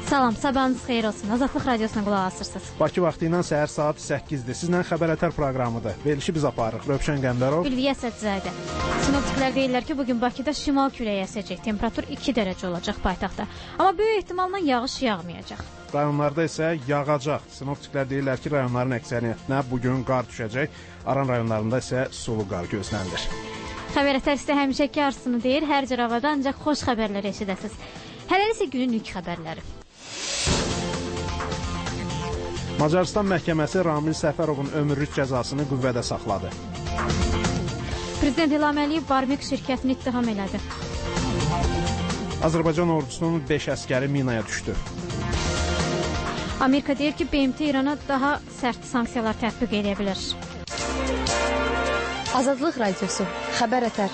Salam, sabahınız xeyir olsun. Azadlıq Radiosuna qulaq asırsınız. Bakı vaxtı ilə səhər saat 8-dir. Sizlə Xəbər Ətər proqramıdır. Verilişi biz aparırıq. Rövşən Qəmbərov. Ülviyə Sədzadə. Sinoptiklər deyirlər ki, bugün Bakıda şimal küləyi əsəcək. Temperatur 2 dərəcə olacaq paytaxtda. Amma böyük ehtimalla yağış yağmayacaq. Rayonlarda isə yağacaq. Sinoptiklər deyirlər ki, rayonların əksəriyyətinə bugün qar düşəcək. Aran rayonlarında isə sulu qar gözlənilir. Xəbər Ətər sizə həmişəki arzusunu deyir. Hər cür havada ancaq xoş xəbərlər eşidəsiniz. Hələlik isə günün ilk xəbərləri. Macarıstan məhkəməsi Ramil Səfərovun ömürlük cəzasını qüvvədə saxladı. Prezident İlham Əliyev Barmik şirkətini ittiham elədi. Azərbaycan ordusunun 5 əskəri minaya düşdü. Amerika deyir ki, BMT İrana daha sərt sanksiyalar tətbiq edə bilər. Azadlıq Radiosu, Xəbər Ətər.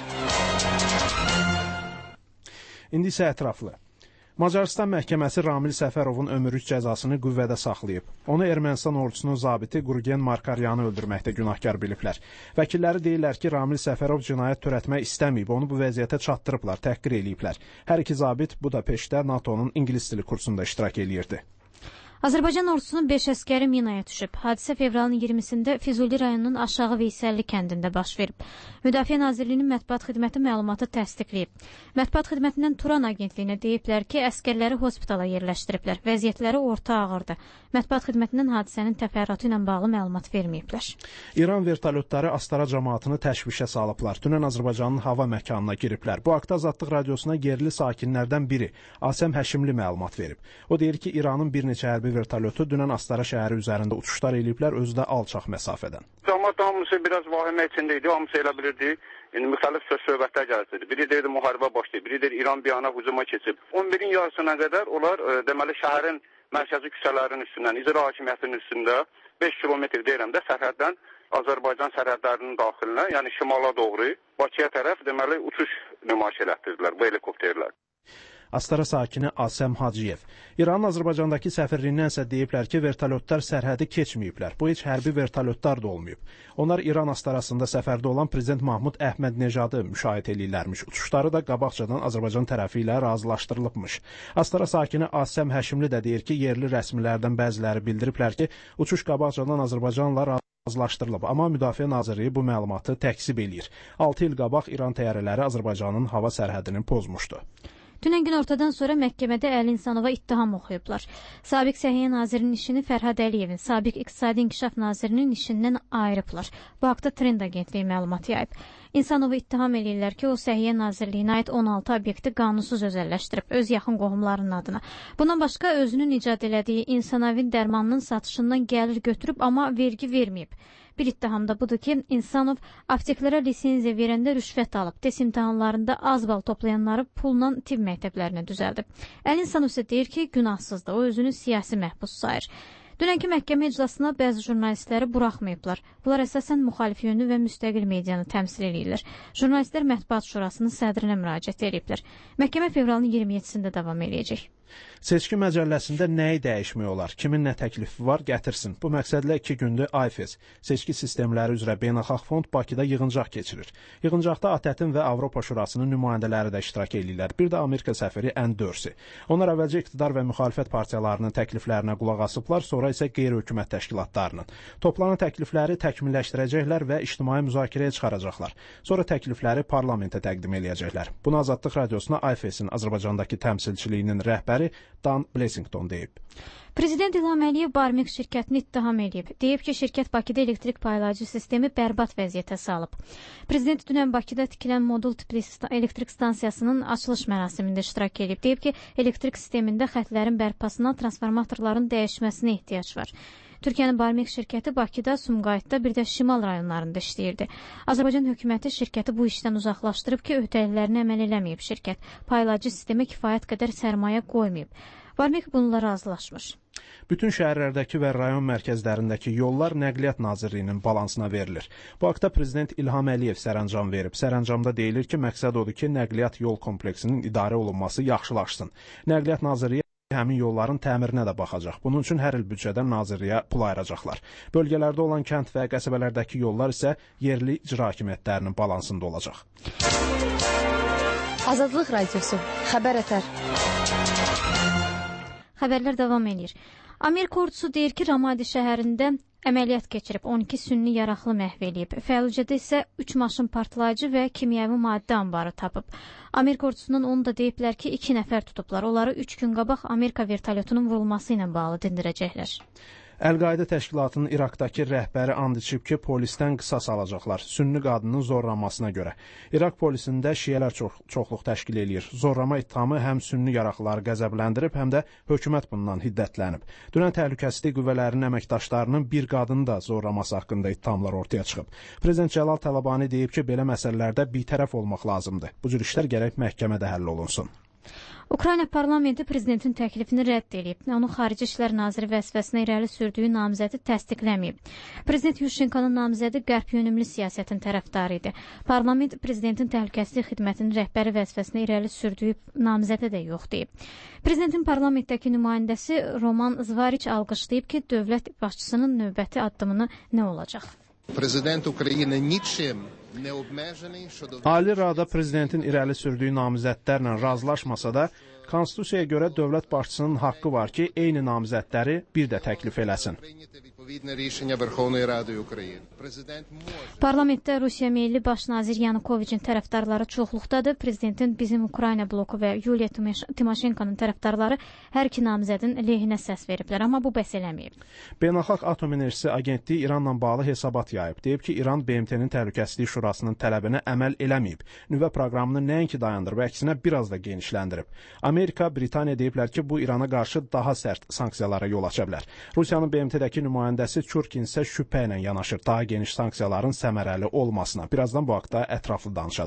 İndi isə ətraflı. Macarıstan məhkəməsi Ramil Səfərovun ömürlük cəzasını qüvvədə saxlayıb. Onu Ermənistan ordusunun zabiti Qurgen Markaryanı öldürməkdə günahkar biliblər. Vəkilləri deyirlər ki, Ramil Səfərov cinayət törətmək istəməyib, onu bu vəziyyətə çatdırıblar, təhqir eləyiblər. Hər iki zabit Budapeştdə NATO'nun ingilis dili kursunda iştirak eləyirdi. Azərbaycan ordusunun 5 əskəri minaya düşüb. Hadisə fevralın 20-sində Füzuli rayonunun Aşağı Veysəlli kəndində baş verib. Müdafiə Nazirliyinin mətbuat xidməti məlumatı təsdiqləyib. Mətbuat xidmətindən Turan agentliyinə deyiblər ki, əskərləri hospitala yerləşdiriblər. Vəziyyətləri orta ağırdır. Mətbuat xidmətindən hadisənin təfərrüatı ilə bağlı məlumat verməyiblər. İran vertolyotları Astara cəmaatını təşvişə salıblar. Dünən Azərbaycanın hava məkanına giriblər. Bu haqda Azadlıq Radiosuna yerli sakinlərdən biri Asəm Həşimli məlumat verib. O deyir ki, İranın bir neçə hərbi vertolyotu dünən Astara şəhəri üzərində uçuşlar eləyiblər, özü də alçaq məsafədən. Cəmaət hamısı biraz vahimə içində idi, hamısı elə bilirdi. İndi müxtəlif söz-söhbətlər gəlirdi. Biri deyirdi müharibə başlayıb, biri deyirdi İran bir yana hücuma keçib. 11-in yarısına qədər onlar deməli şəhərin mərkəzi küçələrin üstündən, icra hakimiyyətinin üstündə 5 kilometr deyirəm də sərhəddən Azərbaycan sərhədlərinin daxilinə, yəni şimala doğru Bakıya tərəf deməli uçuş nümayiş elətdirdilər bu helikopterlər. Astara sakini Asəm Hacıyev. İranın Azərbaycandakı səfirliyindən isə deyiblər ki, vertolyotlar sərhədi keçməyiblər. Bu heç hərbi vertolyotlar da olmayıb. Onlar İran Astarasında səfərdə olan Prezident Mahmud Əhməd-Necadı müşahidə eləyirlərmiş. Uçuşları da qabaqcadan Azərbaycan tərəfi ilə razılaşdırılıbmış. Astara sakini Asəm Həşimli də deyir ki, yerli rəsmilərdən bəziləri bildiriblər ki, uçuş qabaqcadan Azərbaycanla razılaşdırılıb. Amma Müdafiə Nazirliyi bu məlumatı təkzib eləyir. 6 il qabaq İran təyyarələri Azərbaycanın hava sərhədini pozmuşdu. Dünən günortadan sonra məhkəmədə Əli İnsanova ittiham oxuyublar. Sabiq Səhiyyə Nazirinin işini Fərhad Əliyevin, sabiq İqtisadi İnkişaf Nazirinin işindən ayırıblar. Bu haqda Trend agentliyi məlumat yayıb. İnsanova ittiham eləyirlər ki, o Səhiyyə Nazirliyinə aid 16 obyekti qanunsuz özəlləşdirib, öz yaxın qohumlarının adına. Bundan başqa özünün icad elədiyi İnsanavin dərmanının satışından gəlir götürüb, amma vergi verməyib. Bir ittiham da budur ki, İnsanov apteklərə lisenziya verəndə rüşvət alıb, test imtahanlarında az bal toplayanları pulla tibb məktəblərinə düzəldib. Əli İnsanov isə deyir ki, günahsızdır, o özünü siyasi məhbus sayır. Dünənki məhkəmə iclasına bəzi jurnalistləri buraxmayıblar. Bunlar əsasən müxalif yönlü və müstəqil medianı təmsil edirlər. Jurnalistlər Mətbuat Şurasının sədrinə müraciət ediblər. Məhkəmə fevralın 27-sində davam edəcək. Seçki məcəlləsində nəyi dəyişmək olar? Kimin nə təklifi var, gətirsin. Bu məqsədlə 2 gündür AIFES, Seçki Sistemləri üzrə Beynəlxalq Fond Bakıda yığıncaq keçirir. Yığıncaqda ATƏT-in və Avropa Şurasının nümayəndələri də iştirak edirlər. Bir də Amerika səfiri Ann Dorsey. Onlar əvvəlcə iqtidar və müxalifət partiyalarının təkliflərinə qulaq asıblar, sonra isə qeyri-hökumət təşkilatlarının. Toplanan təklifləri təkmilləşdirəcəklər və ictimai müzakirəyə çıxaracaqlar. Sonra təklifləri parlamentə təqdim eləyəcəklər. Bunu Azadlıq Radiosuna AIFES-in Azərbaycandakı təmsilçiliyinin rəhbəri Dan Blessington deyib. Prezident İlham Əliyev Barmik şirkətini ittiham edib. Deyib ki, şirkət Bakıda elektrik paylayıcı sistemi bərbad vəziyyətə salıb. Prezident dünən Bakıda tikilən modul tipli elektrik stansiyasının açılış mərasimində iştirak edib. Deyib ki, elektrik sistemində xətlərin bərpasına, transformatorların dəyişməsinə ehtiyac var. Türkiyənin Barmik şirkəti Bakıda, Sumqayıtda, bir də Şimal rayonlarında işləyirdi. Azərbaycan hökuməti şirkəti bu işdən uzaqlaşdırıb ki, öhdəliklərini əməl eləməyib şirkət. Paylayıcı sistemə kifayət qədər sərmayə qoymayıb. Barmik bununla razılaşmış. Bütün şəhərlərdəki və rayon mərkəzlərindəki yollar Nəqliyyat Nazirliyinin balansına verilir. Bu haqda Prezident İlham Əliyev sərəncam verib. Sərəncamda deyilir ki, məqsəd odur ki, nəqliyyat yol kompleksinin idarə olunması yaxşılaşsın. Nəqliyyat Nazirliyi həmin yolların təmirinə də baxacaq. Bunun üçün hər il büdcədən Nazirliyə pul ayıracaqlar. Bölgələrdə olan kənd və qəsəbələrdəki yollar isə yerli icra hakimiyyətlərinin balansında olacaq. Azadlıq Radiosu, Xəbər Ətər. xəbərlər davam edir. Amerika ordusu deyir ki, Ramadi şəhərində əməliyyat keçirib, 12 sünni yaraqlı məhv eləyib. Fəllücədə isə 3 maşın partlayıcı və kimyəvi maddə anbarı tapıb. Amerika ordusunun onu da deyiblər ki, 2 nəfər tutublar. Onları 3 gün qabaq Amerika vertolyotunun vurulması ilə bağlı dindirəcəklər. Əl-Qaidə təşkilatının İraqdakı rəhbəri and içib ki, polisdən qisas alacaqlar sünni qadının zorlanmasına görə. İraq polisində şiələr çoxluq təşkil eləyir. Zorlama ittihamı həm sünni yaraqlıları qəzəbləndirib, həm də hökumət bundan hiddətlənib. Dünən təhlükəsizlik qüvvələrinin əməkdaşlarının bir qadını da zorlaması haqqında ittihamlar ortaya çıxıb. Prezident Cəlal Təbani deyib ki, belə məsələlərdə bitərəf olmaq lazımdır. Bu cür işlər gərək məhkəmədə həll olunsun. Ukrayna parlamenti prezidentin təklifini rədd edib. Onun xarici İşlər naziri vəzifəsinə irəli sürdüyü namizədi təsdiqləməyib. Prezident Yushchenkonun namizədi qərb yönümlü siyasətin tərəfdarı idi. Parlament prezidentin təhlükəsizlik xidmətinin rəhbəri vəzifəsinə irəli sürdüyü namizədə də yox deyib. Prezidentin parlamentdəki nümayəndəsi Roman Zvariç alqışlayıb ki, dövlət başçısının növbəti addımını nə olacaq? Prezident Ukrayna niçin Ali Rada prezidentin irəli sürdüyü namizədlərlə razılaşmasa da, Konstitusiyaya görə dövlət başçısının haqqı var ki, eyni namizədləri bir də təklif eləsin. Parlamentdə Rusiya Milli Baş nazir Yanukoviçin tərəfdarları çoxluqdadır. Prezidentin Bizim Ukrayna bloku və Yuliya Timoşenkonun tərəfdarları hər iki namizədin lehinə səs veriblər, amma bu bəs eləməyib. Beynəlxalq Atom Enerjisi Agentliyi İranla bağlı hesabat yayıb. Deyib ki, İran BMT-nin Təhlükəsizlik Şurasının tələbinə əməl eləməyib. Nüvə proqramını nəinki dayandırıb, əksinə biraz da genişləndirib. Amerika, Britaniya deyiblər ki, bu İrana qarşı daha sərt sanksiyalara yol aça bilər. Rusiyanın BMT-dəki nümayəndəsi Çurkin isə şübhə ilə yanaşır daha geniş sanksiyaların səmərəli olmasına. Birazdan bu haqda ətraflı danışacağıq.